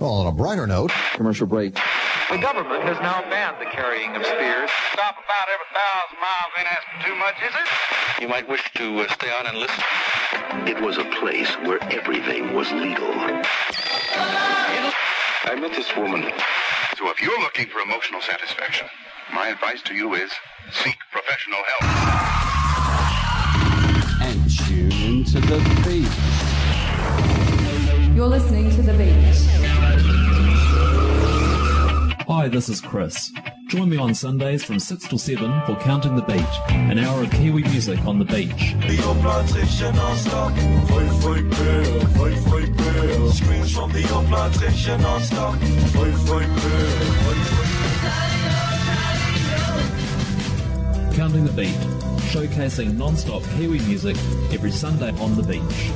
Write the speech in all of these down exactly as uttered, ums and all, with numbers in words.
Well, on a brighter note... Commercial break. The government has now banned the carrying of spears. Stop about every thousand miles ain't asking too much, is it? You might wish to uh, stay on and listen. It was a place where everything was legal. I met this woman. So if you're looking for emotional satisfaction, my advice to you is seek professional help. And tune into The Beat. You're listening to The Beat. Hi, this is Chris. Join me on Sundays from six till seven for Counting the Beat, an hour of Kiwi music on the beach. The old plantation non-stop. Fight, fight, bear, fight, fight, bear. Screams from the old plantation non-stop. Fight, fight, bear, fight, fight, bear. Counting the Beat, showcasing non-stop Kiwi music every Sunday on the beach.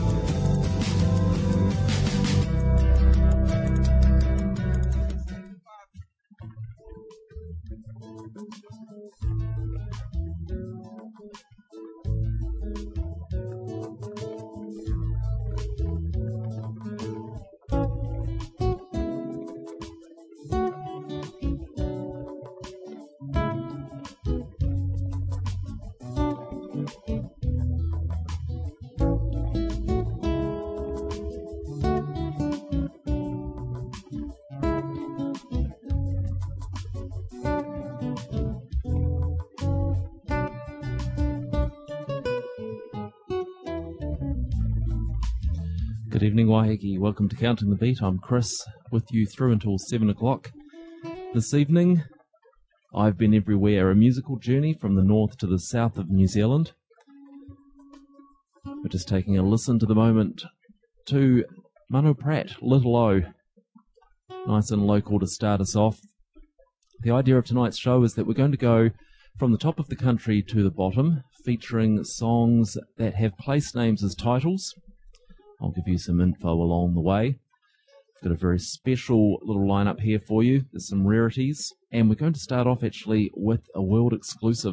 Good evening, Waiheke. Welcome to Counting the Beat. I'm Chris, with you through until seven o'clock. This evening, I've been everywhere, a musical journey from the north to the south of New Zealand. We're just taking a listen to the moment to Mano Pratt, Little O. Nice and local to start us off. The idea of tonight's show is that we're going to go from the top of the country to the bottom, featuring songs that have place names as titles. I'll give you some info along the way. I've got a very special little lineup here for you. There's some rarities, and we're going to start off actually with a world exclusive.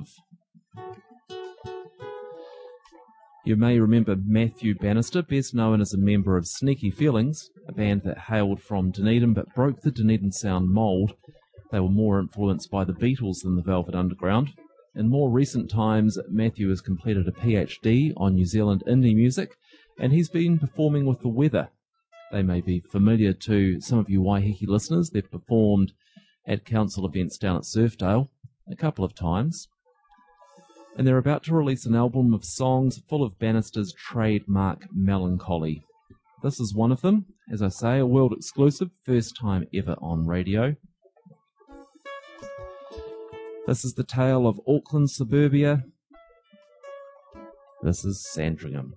You may remember Matthew Bannister, best known as a member of Sneaky Feelings, a band that hailed from Dunedin but broke the Dunedin sound mould. They were more influenced by the Beatles than the Velvet Underground. In more recent times, Matthew has completed a P H D on New Zealand indie music, and he's been performing with The Weather. They may be familiar to some of you Waiheke listeners. They've performed at council events down at Surfdale a couple of times. And they're about to release an album of songs full of Bannister's trademark melancholy. This is one of them. As I say, a world exclusive, first time ever on radio. This is the tale of Auckland suburbia. This is Sandringham.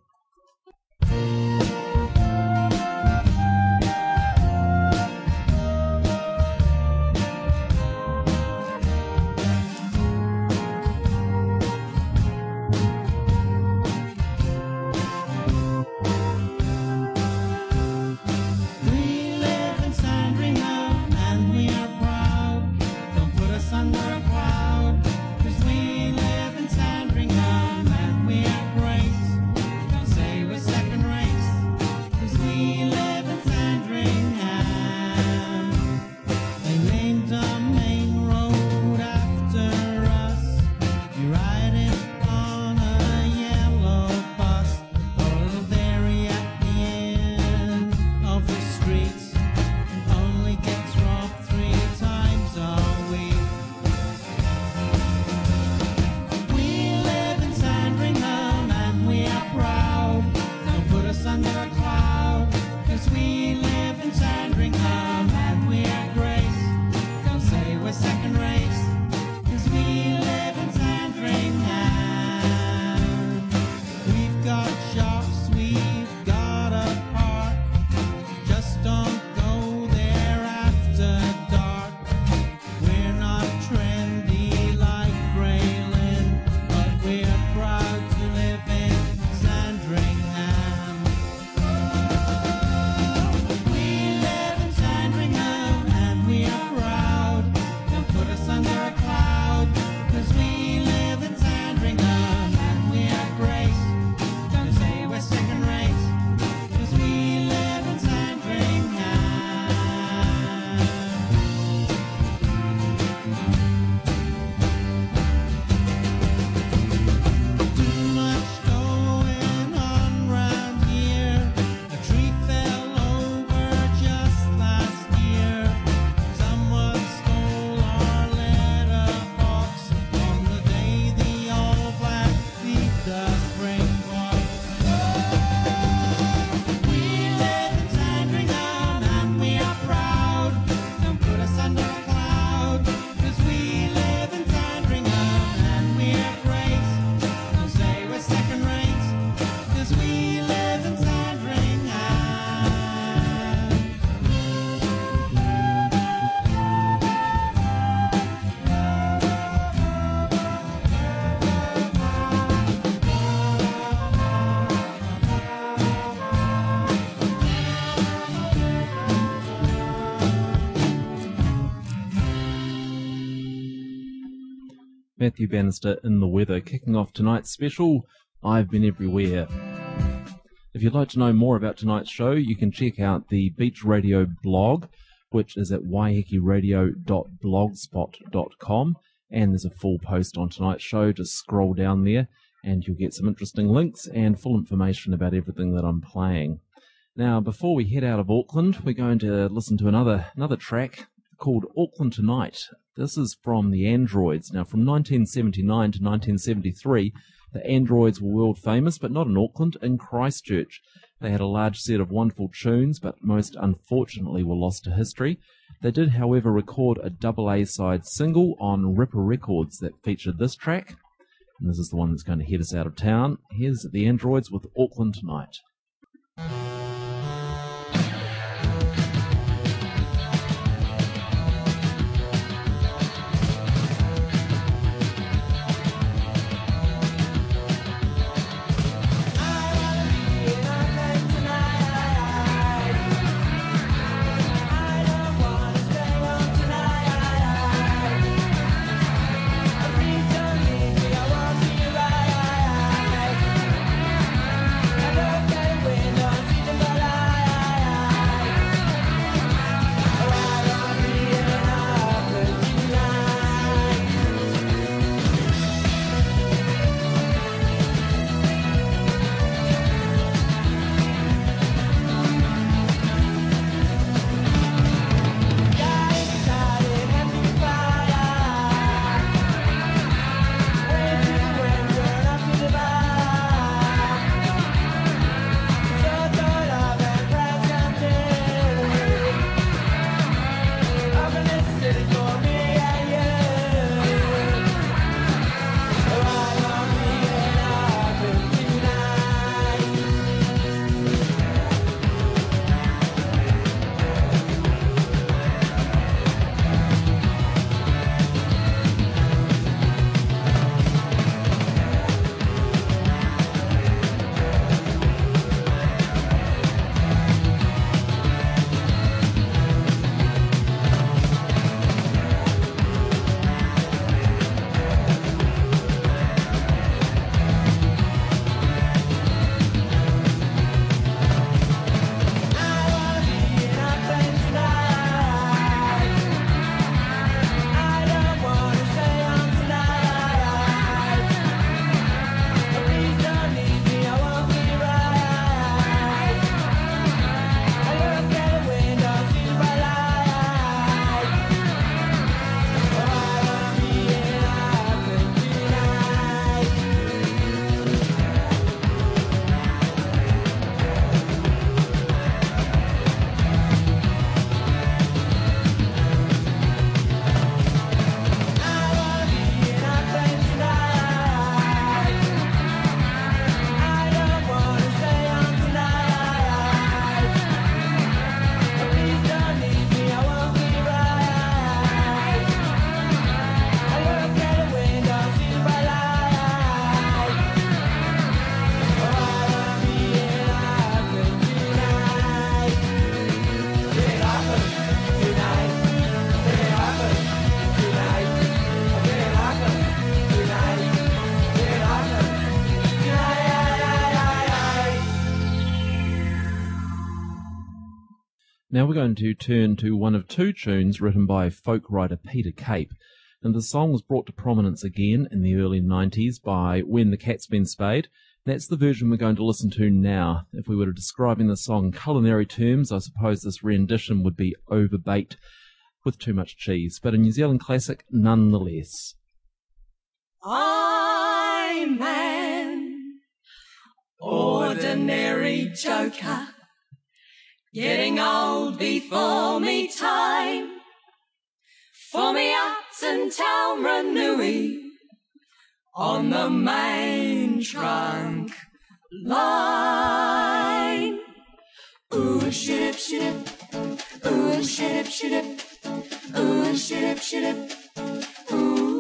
Matthew Bannister in the weather, kicking off tonight's special, I've Been Everywhere. If you'd like to know more about tonight's show, you can check out the Beach Radio blog, which is at waiheke radio dot blogspot dot com, and there's a full post on tonight's show. Just scroll down there and you'll get some interesting links and full information about everything that I'm playing. Now, before we head out of Auckland, we're going to listen to another another track called Auckland Tonight. This is from the Androids. Now, from nineteen seventy-nine to nineteen seventy-three, the Androids were world famous, but not in Auckland, in Christchurch. They had a large set of wonderful tunes, but most unfortunately were lost to history. They did, however, record a double A-side single on Ripper Records that featured this track, and this is the one that's going to head us out of town. Here's the Androids with Auckland Tonight. Now we're going to turn to one of two tunes written by folk writer Peter Cape. And the song was brought to prominence again in the early nineties by When the Cat's Been Spayed. That's the version we're going to listen to now. If we were describing the song in culinary terms, I suppose this rendition would be overbaked with too much cheese, but a New Zealand classic nonetheless. I'm an ordinary joker, getting old before me time. For me ups and Taumranui on the main trunk line. Ooh, shit, shit, ooh, shit, shit, ooh, shit, shit, ooh.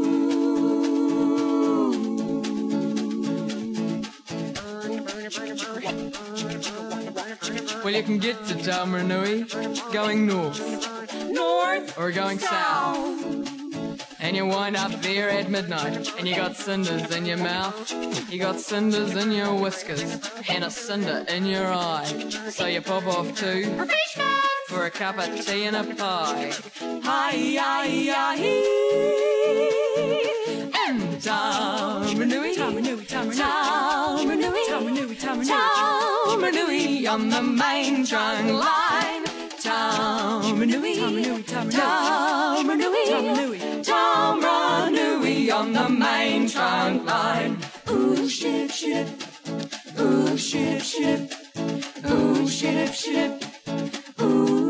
Well, you can get to Taumranui going north, North or going south. And you wind up there at midnight, and you got cinders in your mouth, you got cinders in your whiskers, and a cinder in your eye. So you pop off to refreshments for a cup of tea and a pie. Hi-yi-yi-yi. And Tamarunui, Tamarunui, Tamarunui, Tamarunui, Tamarunui on the main trunk line. Tamarunui, Tamarunui, Tamarunui, Tamarunui on the main trunk line. Ooh, ship, ship, ooh, ship, ship, ooh, ship, ship, ooh.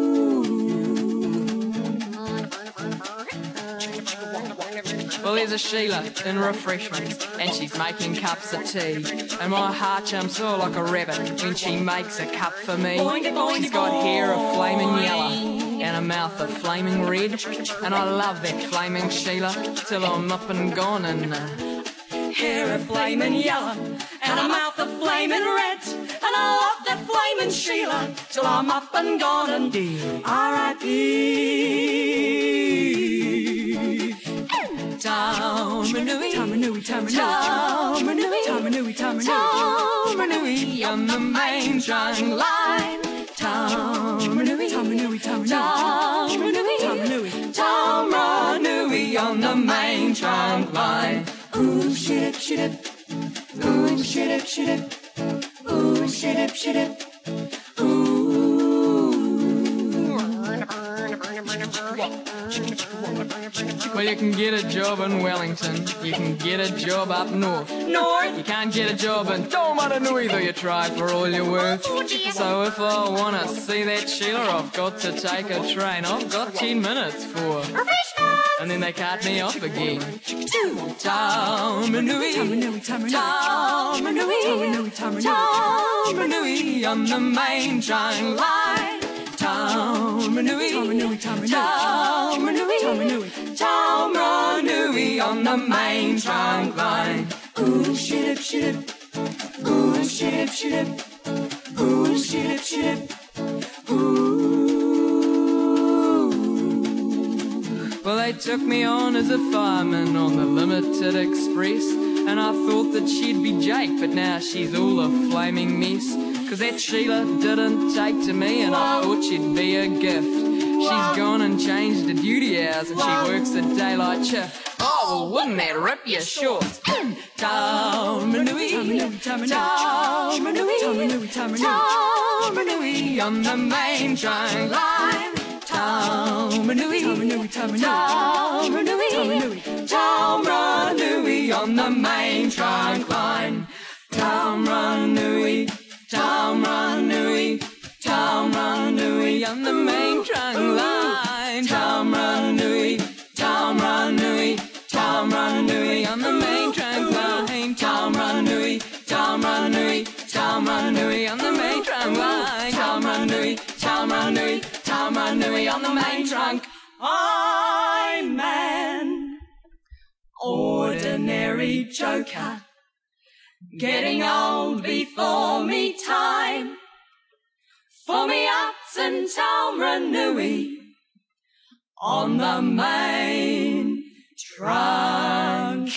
Well, there's a Sheila in refreshments, and she's making cups of tea. And my heart jumps all like a rabbit when she makes a cup for me. She's got hair of flaming yellow and a mouth of flaming red. And I love that flaming Sheila till I'm up and gone. And uh, hair of flaming yellow and a mouth of flaming red. And I love that flaming Sheila till I'm up and gone. And R I P Tamarunui, Tamarunui, Tamarunui, Tamarunui, Tamarunui on the main trunk line. Tamarunui, Tamarunui, Tamarunui, Tamarunui, Tamarunui on the main trunk line. Ooh, shit, shit, ooh, shit, shit, ooh, shit, shit, ooh. Well, you can get a job in Wellington, you can get a job up north. North? You can't get a job in Tamarunui, though you try for all you're worth. So if I want to see that Sheila, I've got to take a train. I've got ten minutes for and then they cut me off again. Tamarunui, Tamarunui, Tamarunui, Tamarunui on the main train line. Tamarunui, Tamarunui, Tamarunui, Tamarunui on the main trunk line. Ooh, ship, ship, ooh, ship, ship, ooh, ship, ship, ooh. Well, they took me on as a fireman on the Limited Express, and I thought that she'd be Jake, but now she's all a flaming mess. Cause that Sheila didn't take to me, and I thought she'd be a gift. She's gone and changed her duty hours, and she works a daylight shift. Oh, well, wouldn't that rip you short? Tamarunui, Tamarunui, Tamarunui on the main train line. Tamarunui, Tamarunui, Tamarunui, Tamarunui on the main trunk line. Tamarunui, Tamarunui, Tamarunui on the main trunk line. Tamarunui, Tamarunui, Tamarunui on the main trunk line. Tamarunui, Tamarunui, Tamarunui on the main trunk line. Tamarunui, Tamarunui, Tamarunui on the main trunk. I'm an ordinary joker, getting old before me time. For me ups and Tamarunui on the main trunk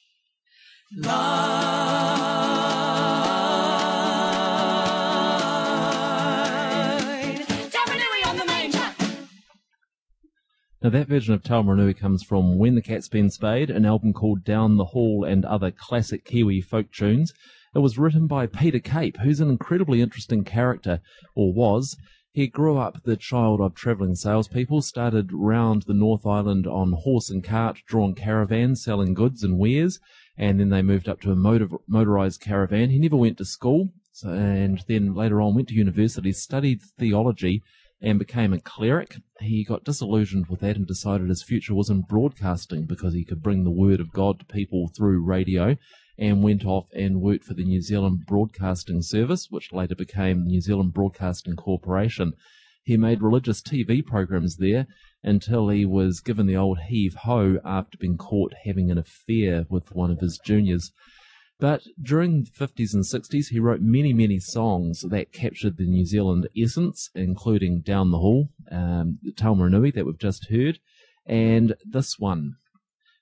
line. Tamarunui on the main trunk. Now that version of Tamarunui comes from When the Cat's Been Spayed, an album called Down the Hall and Other Classic Kiwi Folk Tunes. It was written by Peter Cape, who's an incredibly interesting character, or was. He grew up the child of travelling salespeople, started round the North Island on horse and cart-drawn caravans selling goods and wares, and then they moved up to a motor, motorised caravan. He never went to school, so, and then later on went to university, studied theology, and became a cleric. He got disillusioned with that and decided his future was in broadcasting because he could bring the word of God to people through radio, and went off and worked for the New Zealand Broadcasting Service, which later became the New Zealand Broadcasting Corporation. He made religious T V programs there until he was given the old heave-ho after being caught having an affair with one of his juniors. But during the fifties and sixties, he wrote many, many songs that captured the New Zealand essence, including Down the Hall, um, Tamarunui that we've just heard, and this one,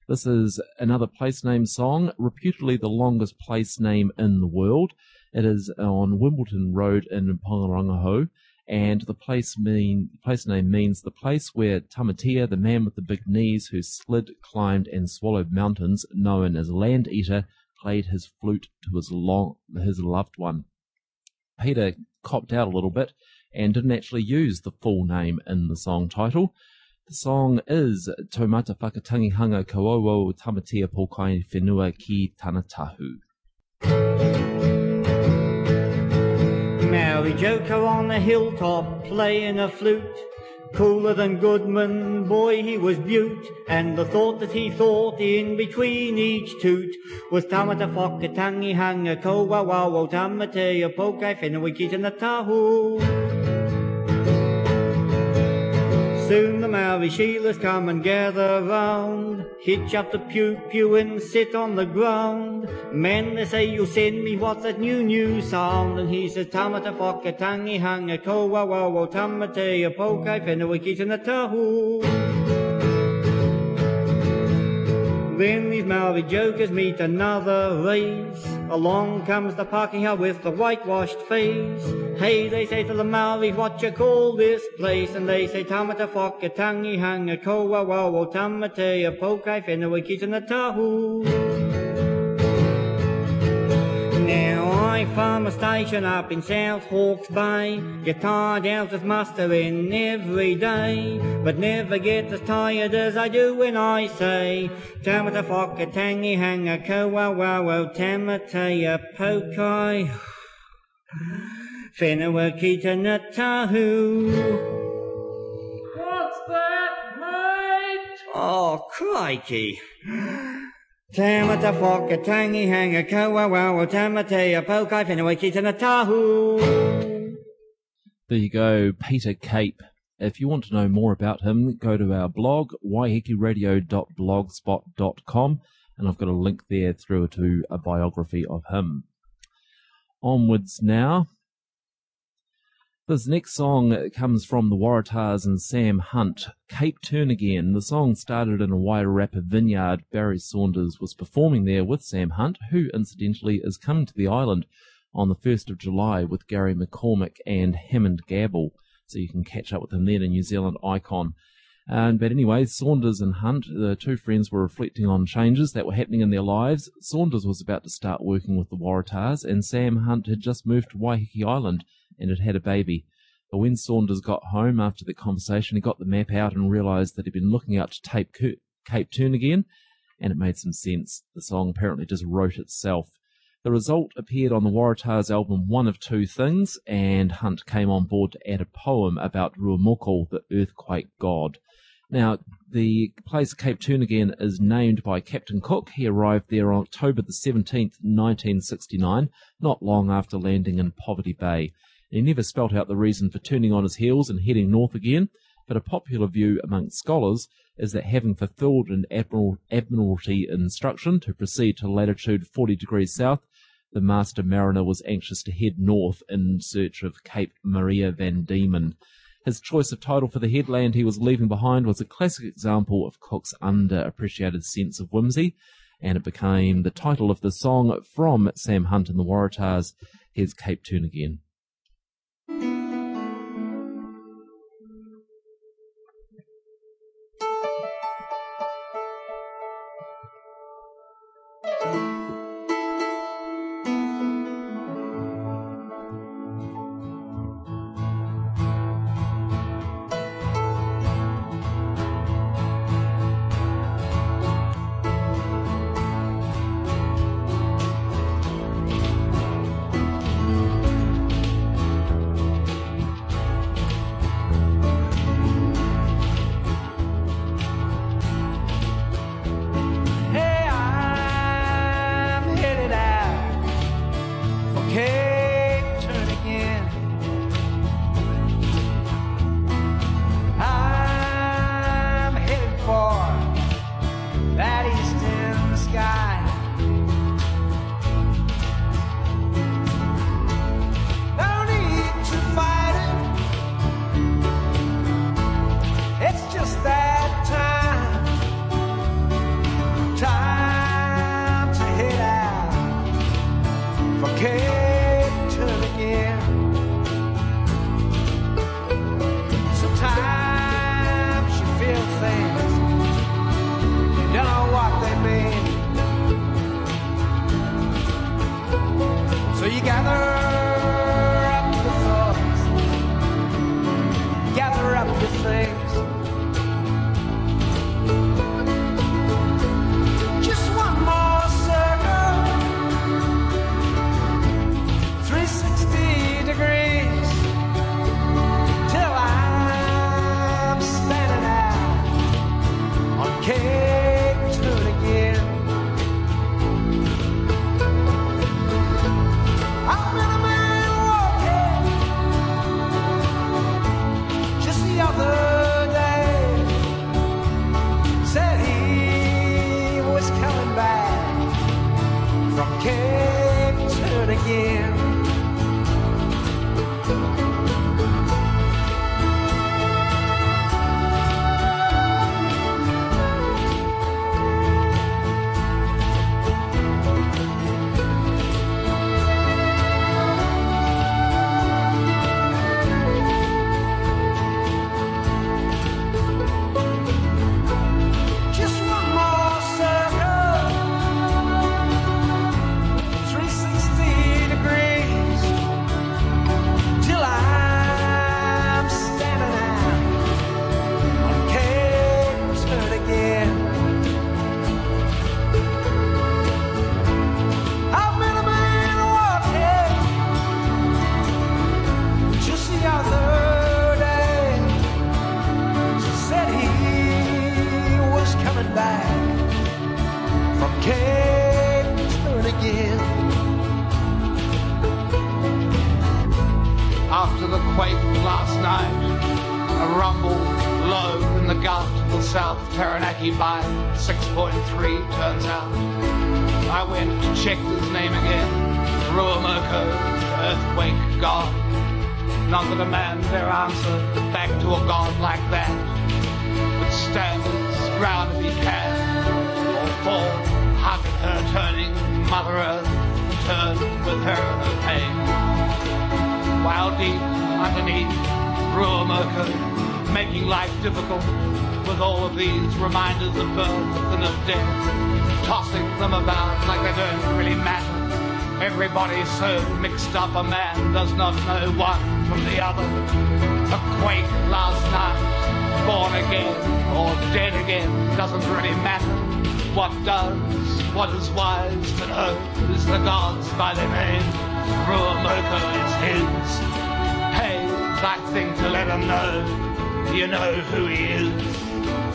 This is another place name song, reputedly the longest place name in the world. It is on Wimbledon Road in Pongarangaho, and the place mean place name means the place where Tamatea, the man with the big knees who slid, climbed, and swallowed mountains, known as Land Eater, played his flute to his long his loved one. Peter copped out a little bit and didn't actually use the full name in the song title. The song is Taumata Whakatangihanga Kauowo Tamatea Pokai Whenua Ki Tana Tahu. Maori Joker on the hilltop playing a flute. Cooler than Goodman, boy, he was beaut. And the thought that he thought in between each toot was Tamata Whakatangihanga Kauowo Tamatea Pokai Whenua Ki Tana Tahu. Soon the Maori Sheilas come and gather round, hitch up the pew-pew and sit on the ground. Men, they say, you send me what's that new, new sound? And he says, Tamata Whakatangihanga Kauowo Tamatea Pokai Whenua Ki Tana Tahu. Then these Maori jokers meet another race. Along comes the Pākehā with the whitewashed face. Hey, they say to the Maoris, what you call this place? And they say, Tamata Whakatangihanga Kauowo Tamatea Pokai Whenua Ki Tana Tahu. Now I farm a station up in South Hawke's Bay. Get tired out as mustering every day, but never get as tired as I do when I say Tamata Whakatangihanga Kauowo Tamatea Pokai Whenua Ki Tana Tahu. What's that, mate? Oh, crikey. Tamata Whakatangihanga Kauowo Tamatea Pokai Whenua Ki Tana Tahu. There you go, Peter Cape. If you want to know more about him, go to our blog, waiheke radio dot blogspot dot com, and I've got a link there through to a biography of him. Onwards now. This next song comes from the Waratahs and Sam Hunt, Cape Turn Again. The song started in a Wairarapa vineyard. Barry Saunders was performing there with Sam Hunt, who incidentally is coming to the island on the first of July with Gary McCormick and Hammond Gabble. So you can catch up with him there, the New Zealand icon. Um, but anyway, Saunders and Hunt, the two friends, were reflecting on changes that were happening in their lives. Saunders was about to start working with the Waratahs, and Sam Hunt had just moved to Waiheke Island and had had a baby. But when Saunders got home after the conversation, he got the map out and realised that he'd been looking out to tape Cape Turn Again, and it made some sense. The song apparently just wrote itself. The result appeared on the Waratahs album One of Two Things, and Hunt came on board to add a poem about Ruamoko, the earthquake god. Now, the place Cape Turn Again is named by Captain Cook. He arrived there on October the seventeenth, nineteen sixty-nine, not long after landing in Poverty Bay. He never spelt out the reason for turning on his heels and heading north again, but a popular view amongst scholars is that having fulfilled an Admiral, Admiralty instruction to proceed to latitude forty degrees south, the master mariner was anxious to head north in search of Cape Maria van Diemen. His choice of title for the headland he was leaving behind was a classic example of Cook's underappreciated sense of whimsy, and it became the title of the song from Sam Hunt and the Waratahs. Here's Cape Turn Again. the quake last night. A rumble low in the gut of the South Taranaki by six point three, turns out. I went to check his name again, Ruamoko, earthquake god. None that a man dare answer back to a god like that, but stand his ground if he can, or fall, hug at her turning Mother Earth, turn with her her pain. While deep underneath Ruamoko, making life difficult with all of these reminders of birth and of death, tossing them about like they don't really matter. Everybody's so mixed up, a man does not know one from the other. A quake last night, born again or dead again, doesn't really matter. What does, what is wise to know is the gods by their name. Ruamoko is his. Hey, that thing to let him know, you know who he is.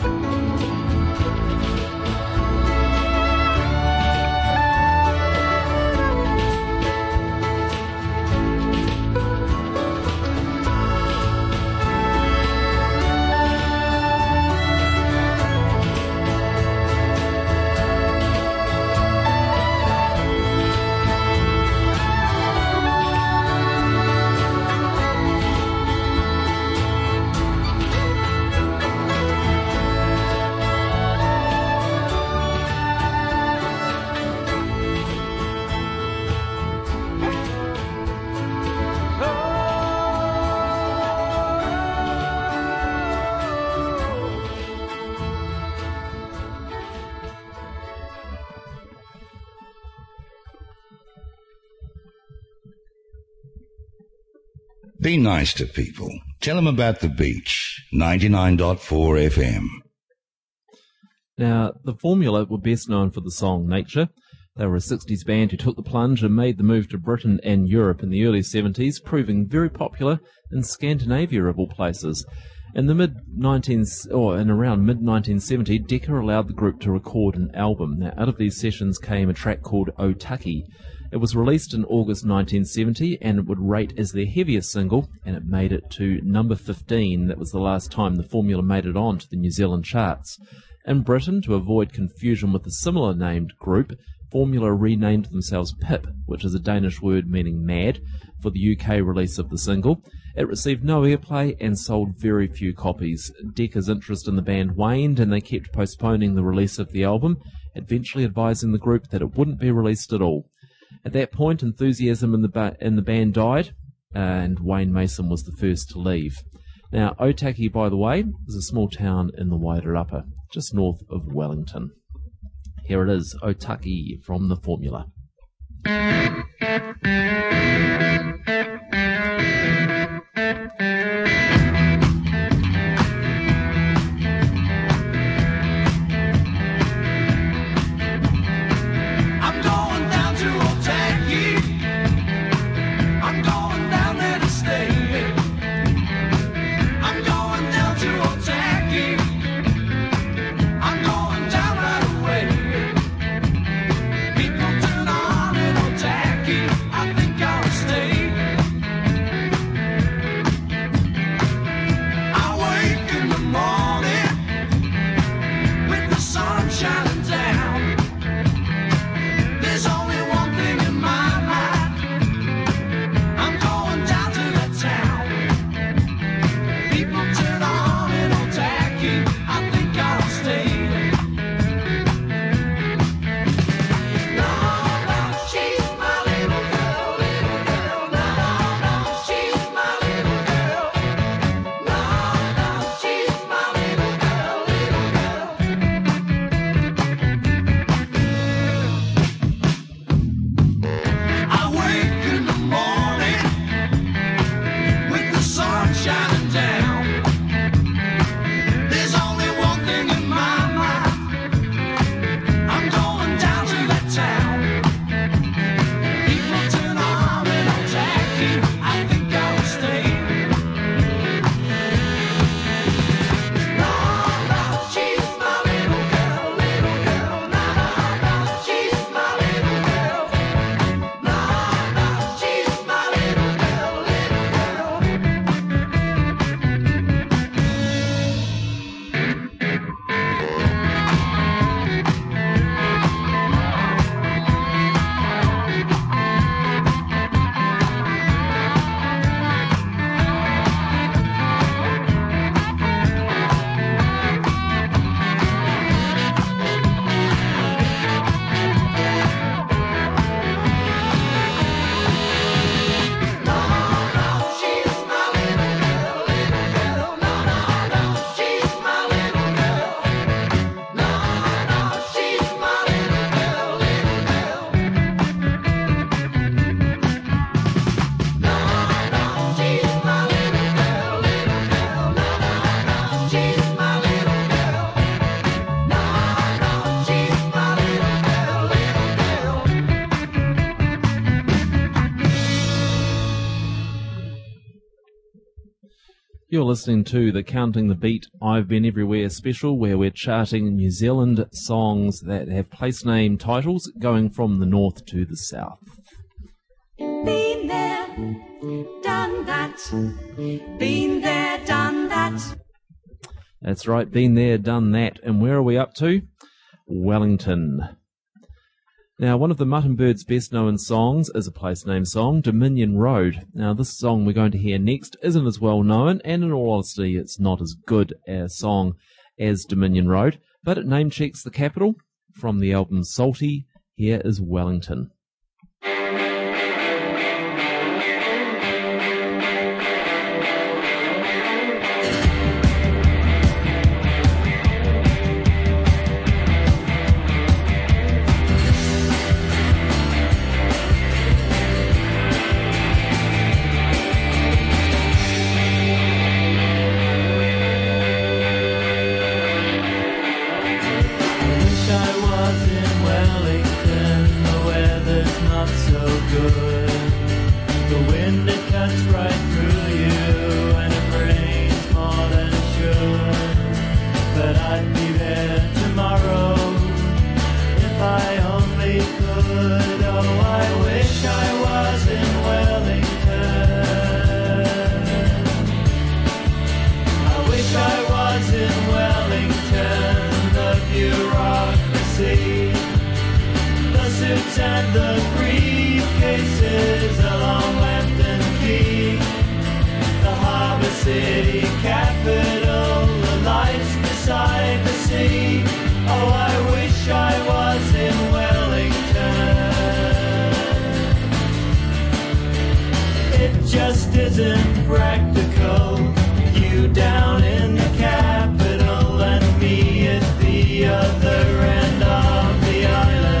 Be nice to people. Tell them about the beach. ninety-nine point four F M. Now, the Formula were best known for the song Nature. They were a sixties band who took the plunge and made the move to Britain and Europe in the early seventies, proving very popular in Scandinavia of all places. In the mid nineteen or in around mid nineteen seventy, Decca allowed the group to record an album. Now, out of these sessions came a track called Otaki. It was released in August nineteen seventy, and it would rate as their heaviest single, and it made it to number fifteen. That was the last time the Formula made it on to the New Zealand charts. In Britain, to avoid confusion with the similar named group, Formula renamed themselves Pip, which is a Danish word meaning mad, for the U K release of the single. It received no airplay and sold very few copies. Decca's interest in the band waned, and they kept postponing the release of the album, eventually advising the group that it wouldn't be released at all. At that point, enthusiasm in the, ba- in the band died, uh, and Wayne Mason was the first to leave. Now, Otaki, by the way, is a small town in the Wairarapa, just north of Wellington. Here it is, Otaki from the Formula. People turn on in Otaki. You're listening to the Counting the Beat I've Been Everywhere special, where we're charting New Zealand songs that have place name titles going from the north to the south. Been there, done that. Been there, done that. That's right, been there, done that. And where are we up to? Wellington. Now, one of the Mutton Birds' best-known songs is a place-name song, Dominion Road. Now, this song we're going to hear next isn't as well-known, and in all honesty, it's not as good a song as Dominion Road, but it name-checks the capital. From the album Salty, here is Wellington. And the briefcases along Lambton Quay, the harbour city capital, the lights beside the sea. Oh, I wish I was in Wellington. It just isn't practical, you down in the capital and me at the other end of the island.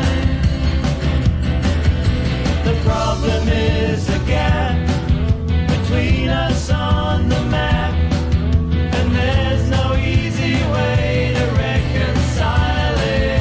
The problem is a gap between us on the map, and there's no easy way to reconcile it.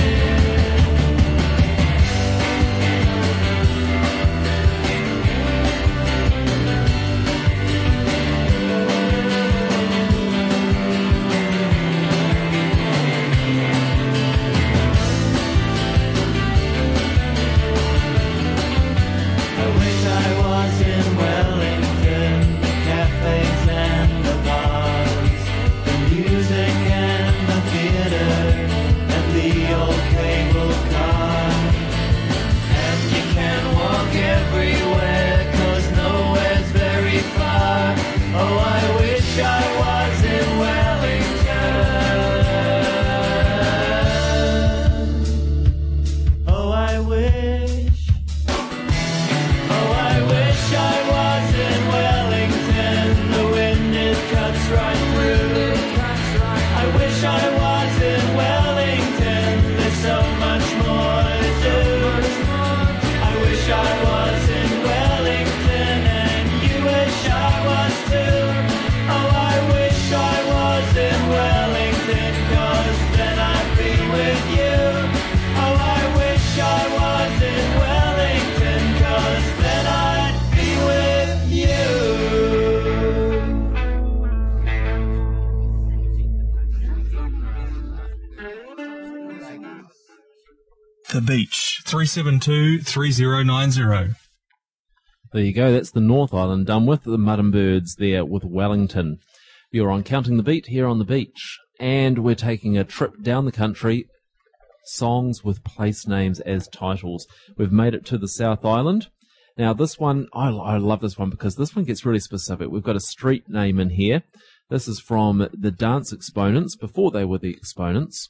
The Beach, three seven two, three zero nine zero. There you go, that's the North Island done with, the Mutton Birds there with Wellington. You're on Counting the Beat here on the beach, and we're taking a trip down the country, songs with place names as titles. We've made it to the South Island. Now this one, I, I love this one because this one gets really specific. We've got a street name in here. This is from the Dance Exponents, before they were the Exponents.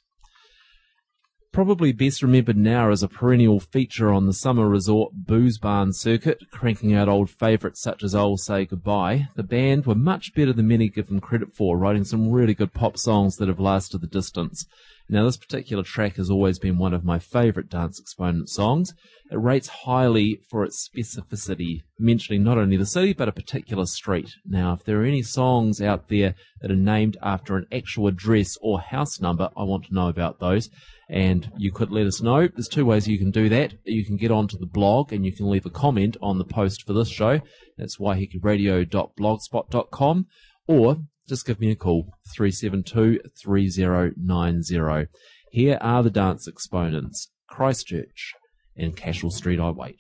Probably best remembered now as a perennial feature on the summer resort booze barn circuit, cranking out old favourites such as I'll Say Goodbye. The band were much better than many give them credit for, writing some really good pop songs that have lasted the distance. Now, this particular track has always been one of my favourite Dance Exponent songs. It rates highly for its specificity, mentioning not only the city, but a particular street. Now, if there are any songs out there that are named after an actual address or house number, I want to know about those. And you could let us know. There's two ways you can do that. You can get onto the blog and you can leave a comment on the post for this show. That's waiheke radio dot blogspot dot com. or just give me a call, three seven two, three zero nine zero. Here are the dance exponents, Christchurch and Cashel Street I Wait.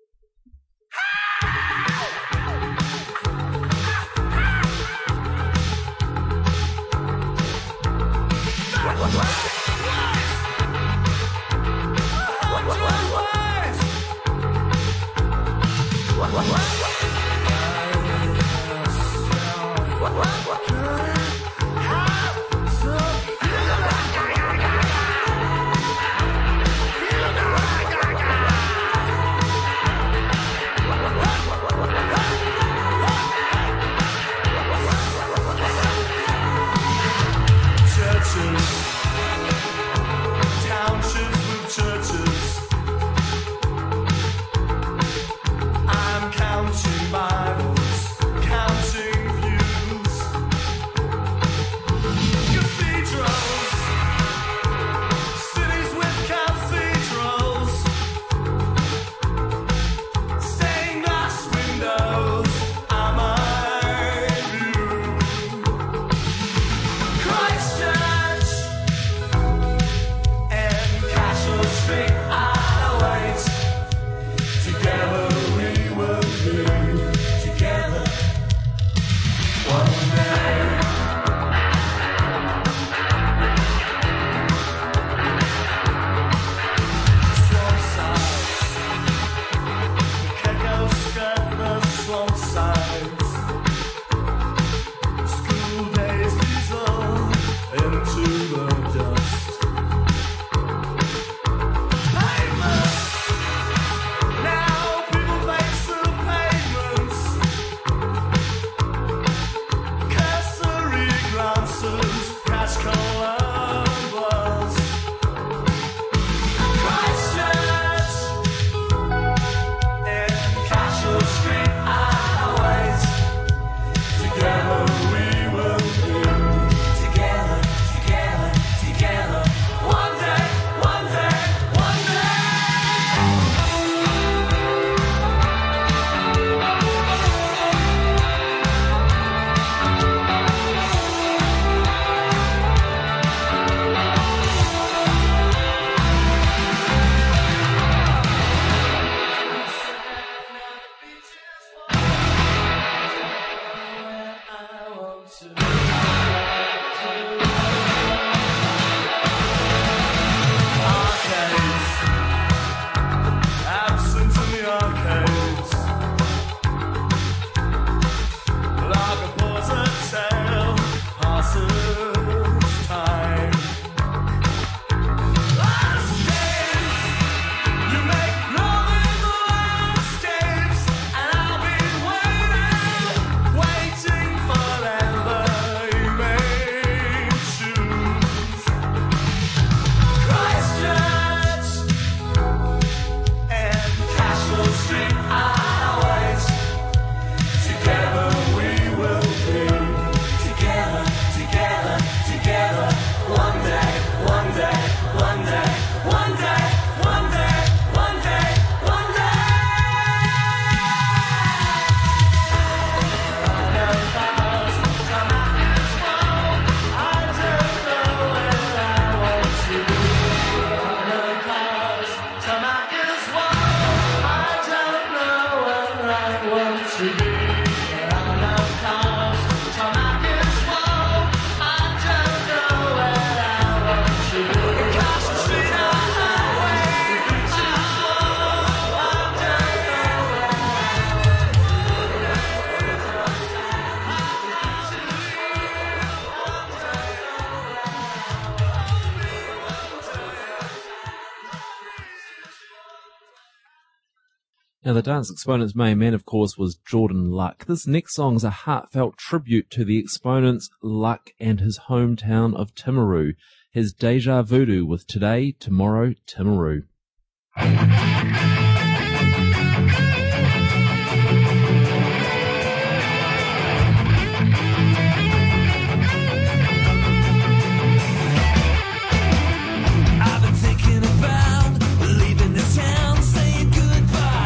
Now, the dance exponents' main man, of course, was Jordan Luck. This next song is a heartfelt tribute to the exponents, Luck, and his hometown of Timaru. His Deja Voodoo with Today, Tomorrow, Timaru.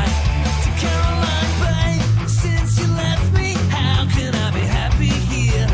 Caroline Bay, since you left me, how can I be happy here?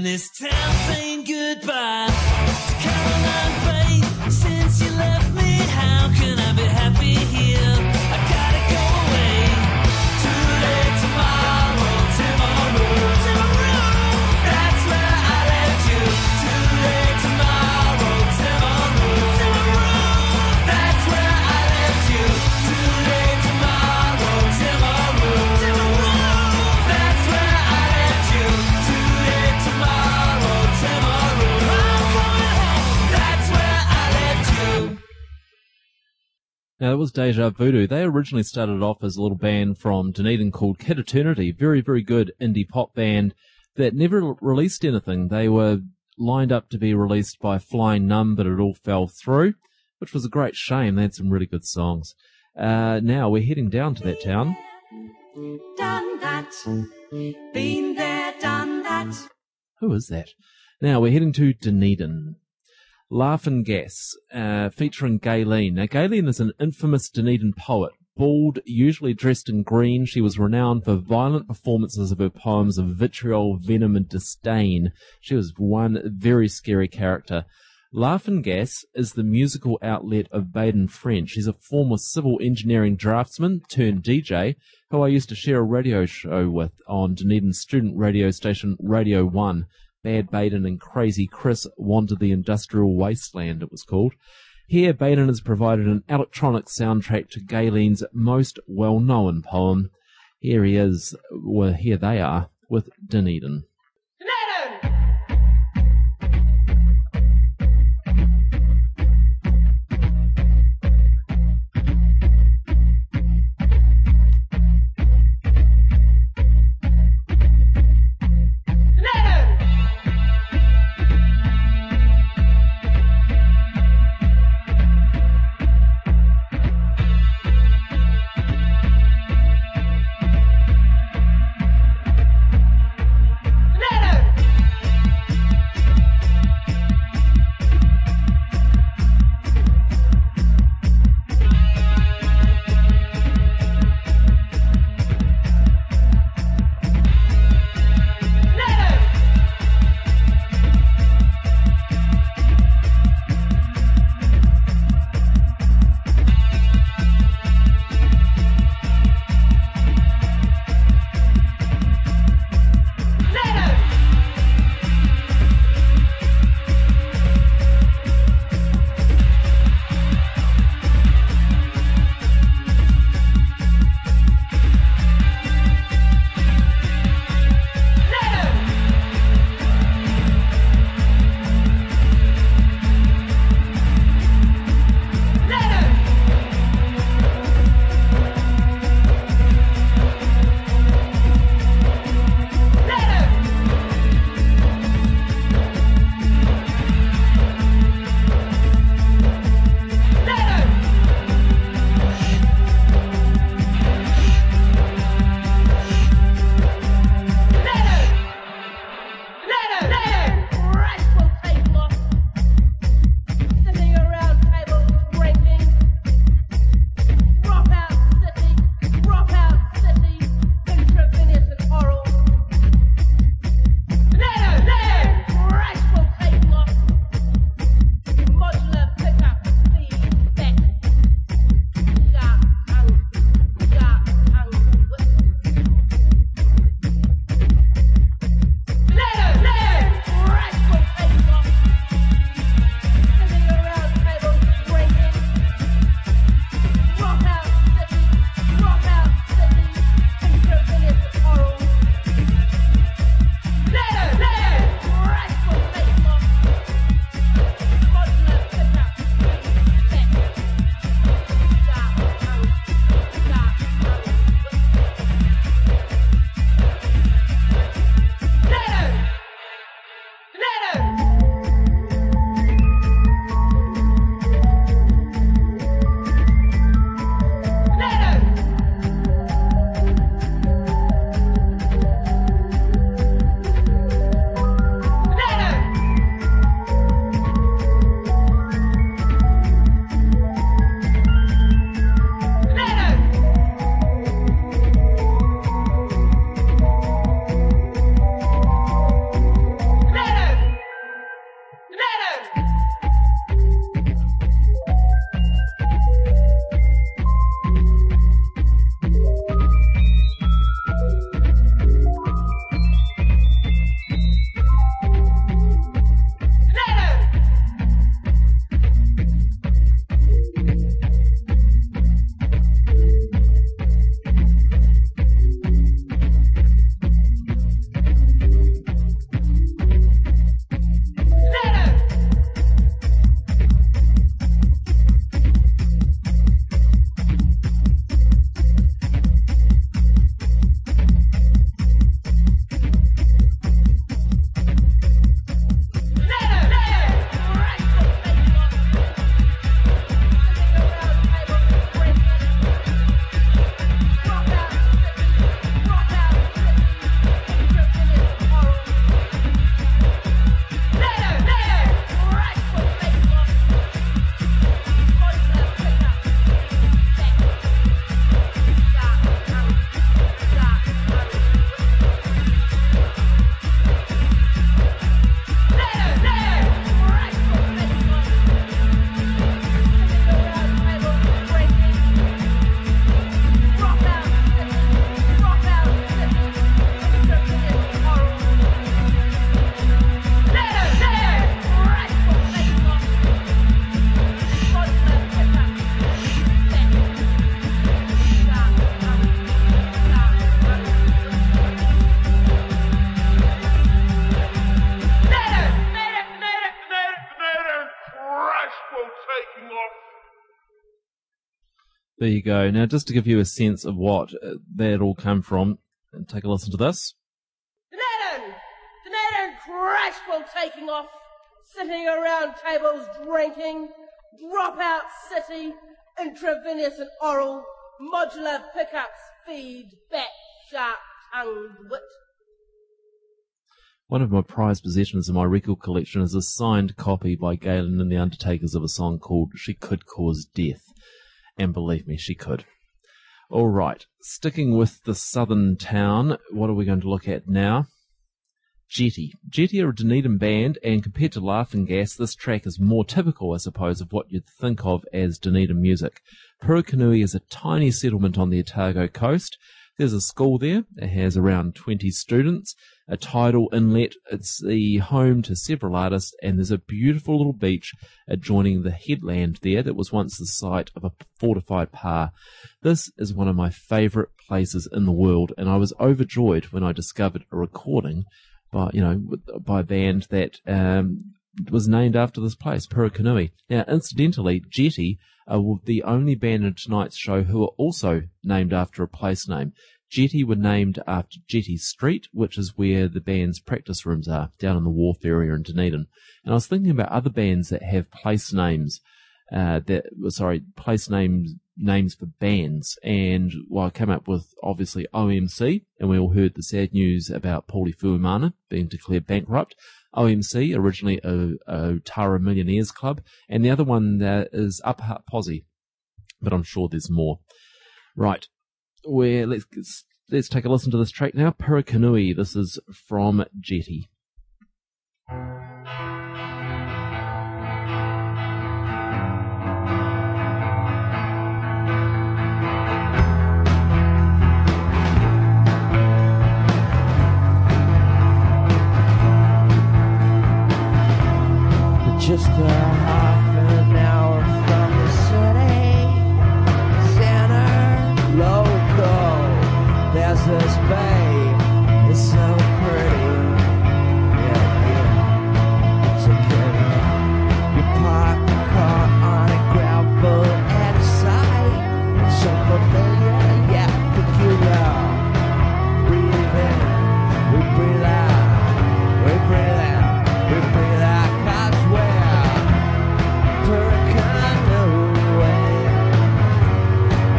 this town saying goodbye to Caroline Faith. Since you left me, how can I be happy here? I gotta go away. Today, tomorrow, tomorrow, tomorrow. That's where I left you. Today, tomorrow, tomorrow, tomorrow. That's where I left you. Today, tomorrow, tomorrow, tomorrow. That's where I left you. Today, tomorrow, tomorrow. I'm coming home. That's where I left you. Now, that was Deja Voodoo. They originally started off as a little band from Dunedin called Kid Eternity. Very, very good indie pop band that never released anything. They were lined up to be released by Flying Numb, but it all fell through, which was a great shame. They had some really good songs. Uh, now, we're heading down to that town. Done that. Been there, done that. Who is that? Now, we're heading to Dunedin. Laughing Gas, uh, featuring Gayleen. Now, Gayleen is an infamous Dunedin poet. Bald, usually dressed in green, she was renowned for violent performances of her poems of vitriol, venom, and disdain. She was one very scary character. Laughing Gas is the musical outlet of Baden French. He's a former civil engineering draftsman turned D J, who I used to share a radio show with on Dunedin's student radio station Radio one. Bad Baden and Crazy Chris Wander the Industrial Wasteland, it was called. Here, Baden has provided an electronic soundtrack to Gayleen's most well-known poem. Here he is, well, here they are, with Dunedin. There you go. Now, just to give you a sense of what uh, that all come from, and take a listen to this. Dunedin! Dunedin crash while taking off, sitting around tables drinking, dropout city, intravenous and oral, modular pickups, feed, back, sharp tongued wit. One of my prized possessions in my record collection is a signed copy by Galen and the Undertakers of a song called She Could Cause Death. And believe me, she could. All right, sticking with the southern town, what are we going to look at now? Jetty. Jetty are a Dunedin band, and compared to Laughing Gas, this track is more typical, I suppose, of what you'd think of as Dunedin music. Purukanui is a tiny settlement on the Otago coast. There's a school there. It has around twenty students, a tidal inlet. It's the home to several artists, and there's a beautiful little beach adjoining the headland there that was once the site of a fortified pa. This is one of my favourite places in the world, and I was overjoyed when I discovered a recording by, you know, by a band that um, was named after this place, Purukanui. Now, incidentally, Jetty are the only band in tonight's show who are also named after a place name. Jetty were named after Jetty Street, which is where the band's practice rooms are, down in the wharf area in Dunedin. And I was thinking about other bands that have place names, uh, that, sorry, place names, names for bands. And, well, I came up with, obviously, O M C, and we all heard the sad news about Pauli Fuimana being declared bankrupt. O M C, originally a, a Tara Millionaires Club, and the other one uh, is Upper Hutt Posse, but I'm sure there's more. Right, where let's let's take a listen to this track now. Purukanui. This is from Jetty. Just a half an hour from the city center, local. There's this bay, it's so pretty. Yeah, yeah, it's okay. You park a car on a gravel at a site. It's so familiar, yeah, peculiar. Breathe in, we breathe out, we breathe out, we breathe out.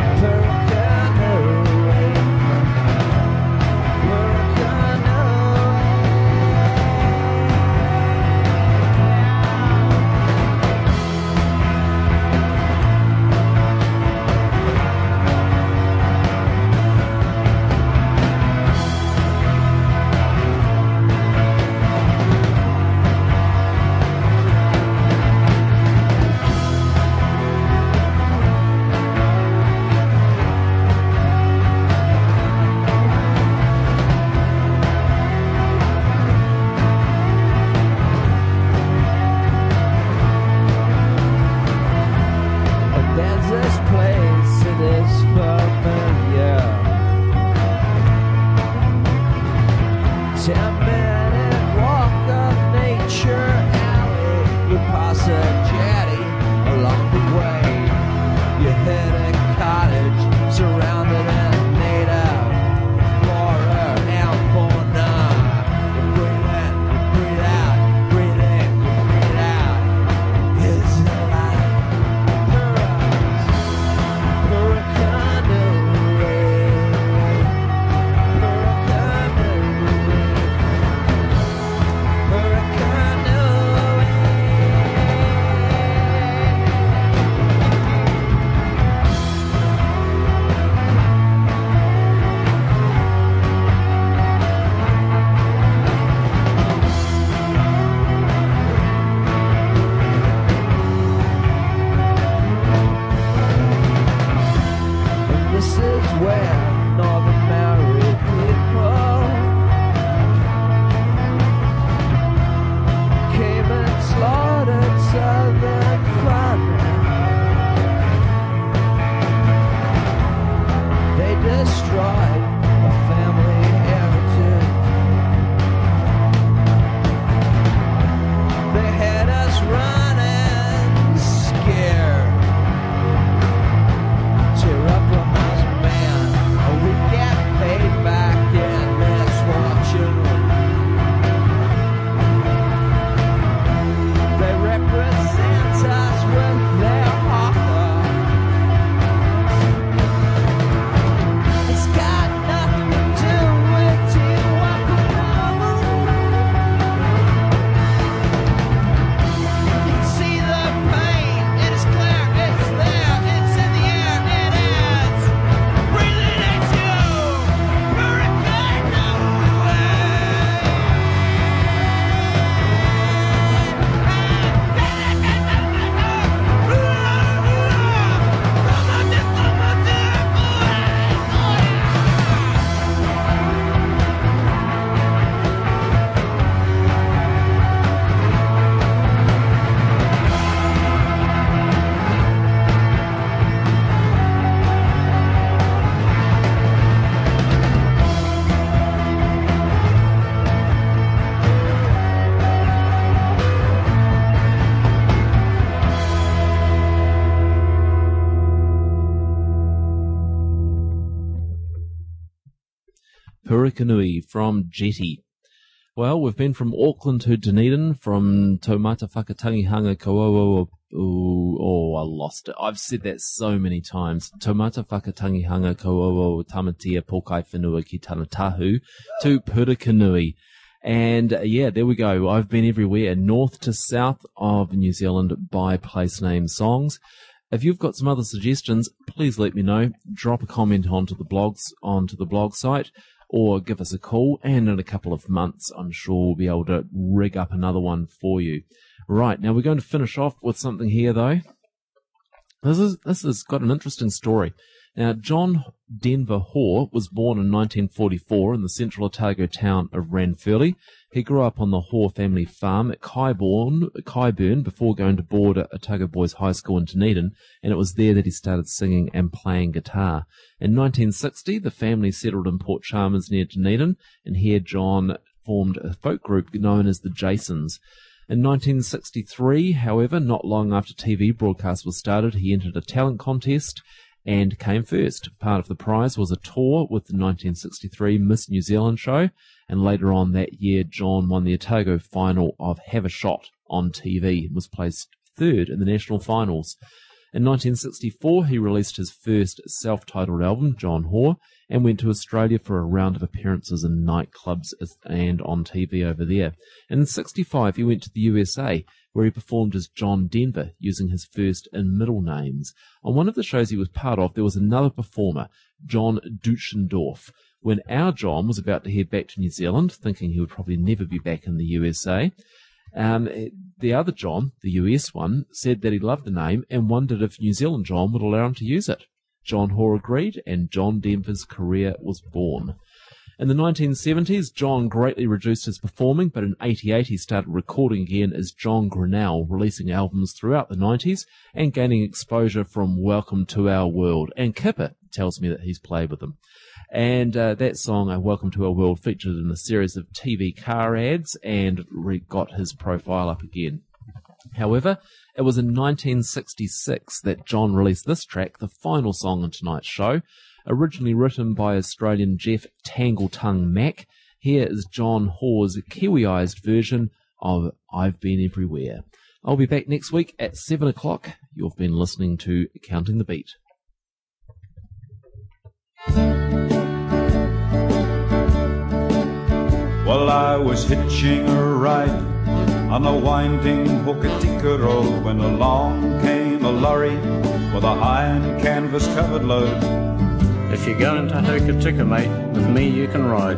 Purukanui, Purukanui. Purakanui from Jetty. Well, we've been from Auckland to Dunedin, from Taumata Whakatangihanga Kauaua. Ooh, oh, I lost it. I've said that so many times. Taumata Whakatangihanga Kauaua Tamatia Pokai Whenua ki Tanatahu to Purakanui. And uh, yeah, there we go. I've been everywhere, north to south of New Zealand by place name songs. If you've got some other suggestions, please let me know. Drop a comment onto the blogs, onto the blog site, or give us a call. And in a couple of months, I'm sure we'll be able to rig up another one for you. Right, now we're going to finish off with something here, though. This is this has got an interesting story. Now, John Denver Hoare was born in nineteen forty-four in the central Otago town of Ranfurly. He grew up on the Hoare family farm at Kyburn, Kyburn before going to board at Otago Boys High School in Dunedin, and it was there that he started singing and playing guitar. In nineteen sixty, the family settled in Port Chalmers near Dunedin, and here John formed a folk group known as the Jasons. In nineteen sixty-three, however, not long after T V broadcast was started, he entered a talent contest and came first. Part of the prize was a tour with the nineteen sixty-three Miss New Zealand show, and later on that year, John won the Otago final of Have a Shot on T V and was placed third in the national finals. In nineteen sixty-four, he released his first self-titled album, John Hoare, and went to Australia for a round of appearances in nightclubs and on T V over there. And in sixty-five, he went to the U S A, where he performed as John Denver, using his first and middle names. On one of the shows he was part of, there was another performer, John Duchendorf. When our John was about to head back to New Zealand, thinking he would probably never be back in the U S A, um, the other John, the U S one, said that he loved the name and wondered if New Zealand John would allow him to use it. John Hoare agreed, and John Denver's career was born. In the nineteen seventies, John greatly reduced his performing, but in eighty-eight he started recording again as John Grinnell, releasing albums throughout the nineties and gaining exposure from Welcome to Our World. And Kipper tells me that he's played with them. And uh, that song, uh, Welcome to Our World, featured in a series of T V car ads and re- got his profile up again. However, it was in nineteen sixty-six that John released this track, the final song on tonight's show. Originally written by Australian Jeff Tangletongue Mack, here is John Hoare's Kiwiized version of I've Been Everywhere. I'll be back next week at seven o'clock. You've been listening to Counting the Beat. Well, I was hitching a ride on the winding Hokitika Road when along came a lorry with a high and canvas-covered load. If you're going to Hokitika, mate, with me you can ride.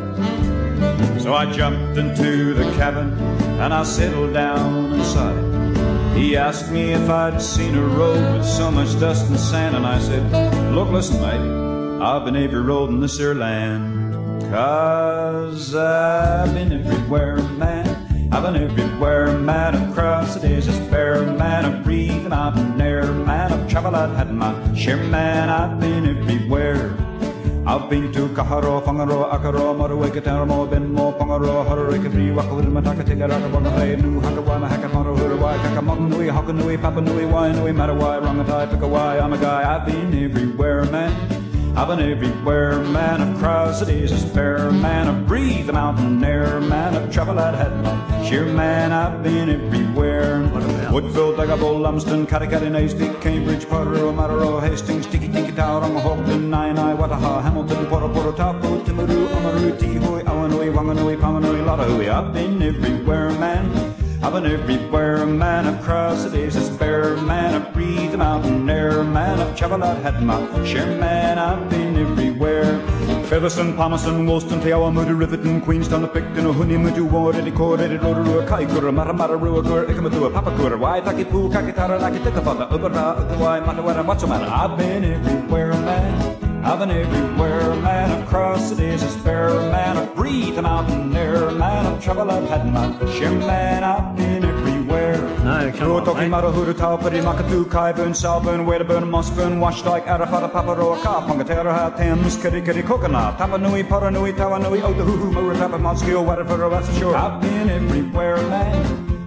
So I jumped into the cabin and I settled down inside. He asked me if I'd seen a road with so much dust and sand, and I said, look, listen, mate, I've been every road in this here land. 'Cause I've been everywhere, man. I've been everywhere, man. I've crossed the deserts bare, man. I've breathed the mountain air, man. I've traveled, I've had my share, man. I've been everywhere. I've been to Kaharo, Whangaro, Akaro, Morawai, Kataramo, Benmo, Pongaro, Hororika, Free, Waka, Mataka, Tigaraka, Wanga, Nu, Hakawa, Hakamaro, Hurawai, Kakamonui, Hakanui, Papanui, Wainui, Marawai, Rangatai, Tukawai, I'm a guy. I've been everywhere, man. I've been everywhere, man. I've crossed the deserts bare, man. I've breathed the mountain air, man. I've traveled, I've had my share, man. I've been everywhere. Woodville, Dagabo, Lumsden, Katikati, Naispeak, Cambridge, Portero, Mararo, Hastings, Tiki Tiki, Tauranga, Hawkton, Nainai, Wataha, Hamilton, Poro Poro, Tapu, Timaru, Amaru, Tihoi, Awanui, Wanganui, Pamanui, Latahui. I've been everywhere, man. I've been everywhere, man. I've crossed the deserts bare, man. I've breathed the mountain air, man. I've traveled, I've had my share, man. I've been everywhere. Featherstone, Palmerston, Woolston, Te Awa, Mudu, Riverton, Queenstown, the Picton, Ohuni, Mudu, Waredi, Coredi, Rotorua, Kaikura, Maramara, Ruagur, Ikamatua, Papakura, Waitaki, Poo, Kakitara, Nakitaka, Ubara, Ukawai, Matawara, what's the matter? I've been everywhere, man. I've been everywhere, man. I've crossed the deserts bare, man. I've breathed the mountain air, man. I've traveled, I've had my share, man. I've been everywhere. No, come on, Talking Marahuru, Taupari, Makatu, Kaiburn, Salburn, Wedderburn, Mossburn, Washdike, Arafata, Paparoa, Pongatera, Thames, Kirikiri, Coconut, Tapanui, Poranui, Tawanui, Otahuhu, Muratapa, Moskio, Waterford, West Shore. I've been everywhere, man.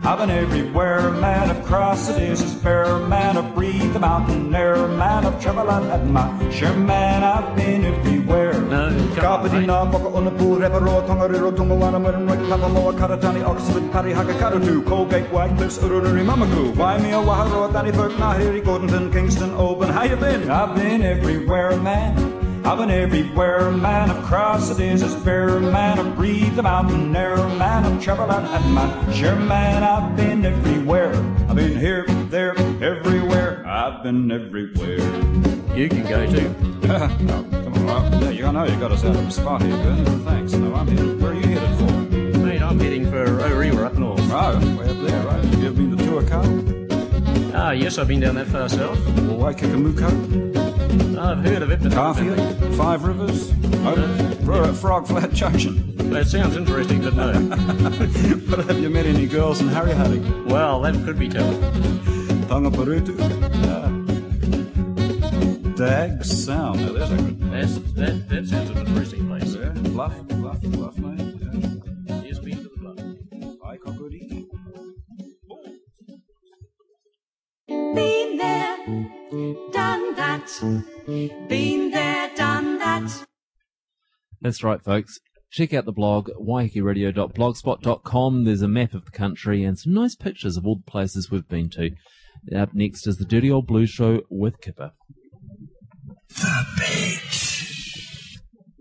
I've been everywhere, man. I've crossed the deserts bare, man. I've breathed the mountain air, man. I've traveled out at my share, man. I've been everywhere. No, Kapadina, Moka Unapu, Reparo, Tongariro, Tungawana, Marinroy, Papamoa, Karatani, Oxford, Pari, Hakakatu, Colgate, White Cliffs, Urunuri, Mamaku, Waimea, Waharo, Danny Burke, Nahiri, Gordonton, Kingston, Oban. How you been? I've been everywhere, man. I've been everywhere, man. I've crossed the deserts bare, man. I've breathed the mountain air, man. I've traveled out at my share, man. I've been everywhere. I've been here, there, everywhere. I've been everywhere. You can go too. No, come on, Rob. Yeah, you know you got us out of a spot here, Ben. Thanks. No, I'm here. Where are you headed for? Mate, I'm heading for Orewa up north. Oh, way up there, right. Have you ever been to Tuakau? Ah, yes, I've been down that far south. Or Waikikamuko? I've heard of it, but Garfield, Five Rivers, oh, Frog Flat Junction. That sounds interesting, but no. But have you met any girls in Harry Hutting? Well, that could be telling. Tangaparutu? Uh, Dag Sound. Now, there's a good That's, that, that sounds an interesting place. Yeah, Bluff, Bluff, Bluff, mate. Yeah. Yes, been to the Bluff. Hi, Kokori. Been there, done that. Been there, done that. That's right, folks. Check out the blog, waiheke radio dot blogspot dot com. There's a map of the country and some nice pictures of all the places we've been to. Up next is the Dirty Old Blues Show with Kipper. The Beach.